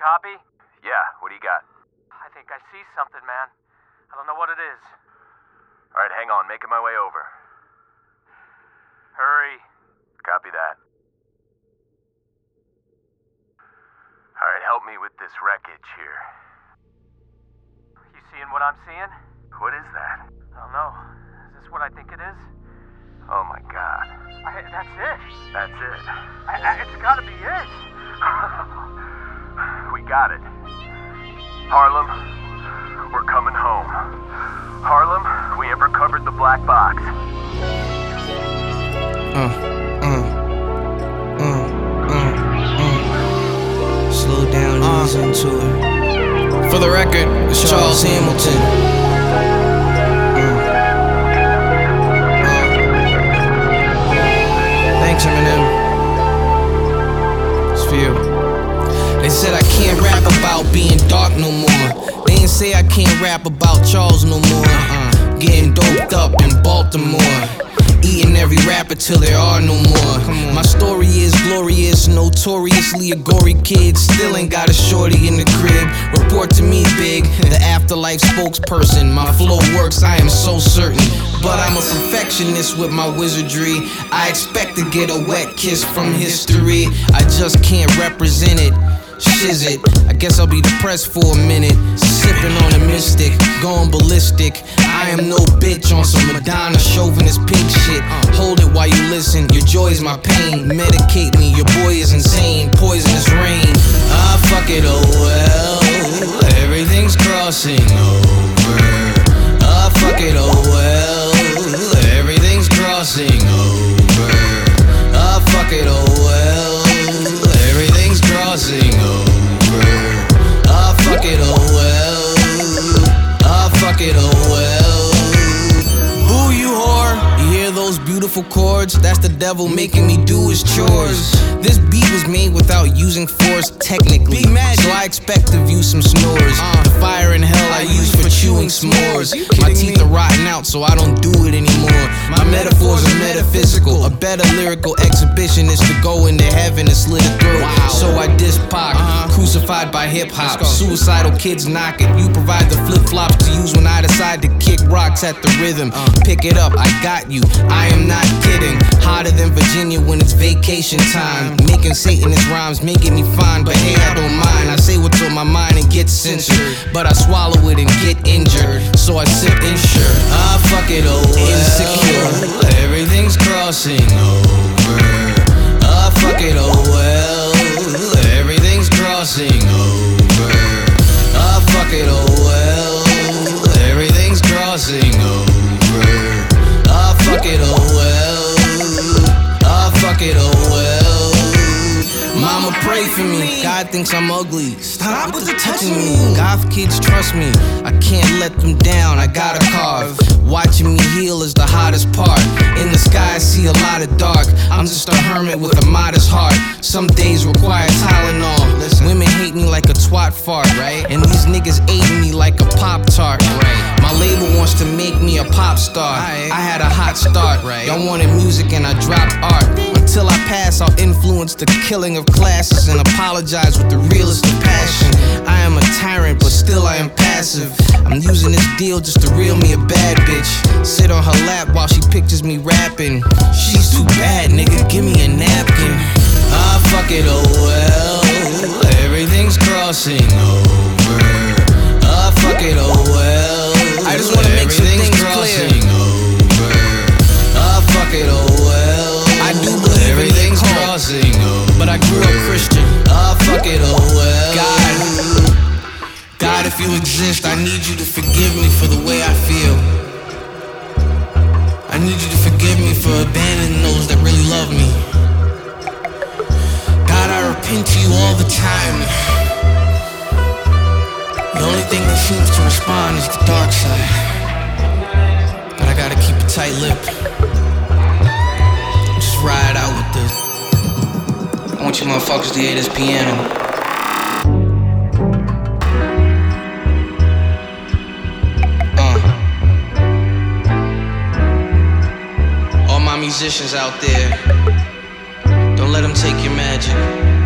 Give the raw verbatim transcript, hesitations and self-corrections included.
copy? Yeah, what do you got? I think I see something, man. I don't know what it is. Alright, hang on, making my way over. Hurry. Copy that. Alright, help me with this wreckage here. You seeing what I'm seeing? What is that? I don't know. Is this what I think it is? Oh my god. I, that's it. That's it. I, I, it's gotta be it. We got it. Harlem, we're coming home. Harlem, we have recovered the black box. Uh, uh, uh, uh, uh. Slow down, uh. ease into it. For the record, it's Charles Hamilton. Uh, uh. Thanks, Eminem. It's for you. They said I can't rap about being dark no more. They ain't say I can't rap about Charles no more. Uh-uh. Getting doped up in Baltimore. Eating every rapper till there are no more. My story is glorious, notoriously a gory kid. Still ain't got a shorty in the crib. Report to me, big, the afterlife spokesperson. My flow works, I am so certain. But I'm a perfectionist with my wizardry. I expect to get a wet kiss from history. I just can't represent it. Shiz it, I guess I'll be depressed for a minute. Sipping on a mystic, going ballistic. I am no bitch on some Madonna chauvinist pig shit. Hold it while you listen, your joy is my pain. Medicate me, your boy is insane. Poisonous rain, ah fuck it, oh well. Everything's crossing over. Ah fuck it, oh well. Everything's crossing over. Ah fuck it, oh well. Everything's crossing over. Ah fuck it, oh well. Ah fuck it, oh well. Boo you whore. You hear those beautiful chords? That's the devil making me do his chores. This beat was made without using force technically, so I expect to view some snores. The fire in hell I use for chewing s'mores. My teeth are rotting out, so I don't do it anymore. My metaphors are metaphysical. A better lyrical exhibition is to go into heaven and slit a throat. So I diss Pac, crucified by hip hop. Suicidal kids knock it. You provide the flip flops to use when I decide to kick rocks at the rhythm. Pick it up, I got you. I am not kidding. Hotter than Virginia when it's vacation time. Making Satanist rhymes, making me fine, but hey, I don't mind. I say what's on my mind and get censored, but I swallow it and get injured, so I sip insure. Ah, fuck it, oh well. Insecure. Everything's crossing over. Ah, fuck it, oh well. Everything's crossing over. Ah, fuck it, oh well. Everything's crossing over. Ah, fuck it, oh well. Ah, fuck it, oh well. Mama, pray for me. God thinks I'm ugly. Stop with the touching me. Goth kids trust me. I can't let them down. I gotta carve. Watching me heal is the hottest part. In the sky I see a lot of dark. I'm just a hermit with a modest heart. Some days require Tylenol. Women hate me like a twat fart, right? And these niggas aiding me like a Pop-Tart, right? My label wants to make me a pop star. I had a hot start, right? Y'all wanted music and I dropped art. Until I pass, I'll influence the killing of classes and apologize with the realest of passion. I am a tyrant, but still I am passive. I'm using this deal just to reel me a bad bitch. Sit on her lap while she pictures me rapping. She's too bad, nigga, give me a napkin. Ah, fuck it, oh well. Everything's crossing over. Ah, fuck it, oh well. I just wanna make some things clear. Over. Ah, fuck it, oh well. I do believe everything's crossing over. But I grew up Christian. Ah, fuck it, oh well. God, God, if you exist, I need you to forgive me for the way I feel. I need you to forgive me for abandoning those that really love me. God, I repent to you all the time. The only thing that seems to respond is the dark side. But I gotta keep a tight lip. Just ride out with this. I want you motherfuckers to hear this piano. Musicians out there, don't let them take your magic.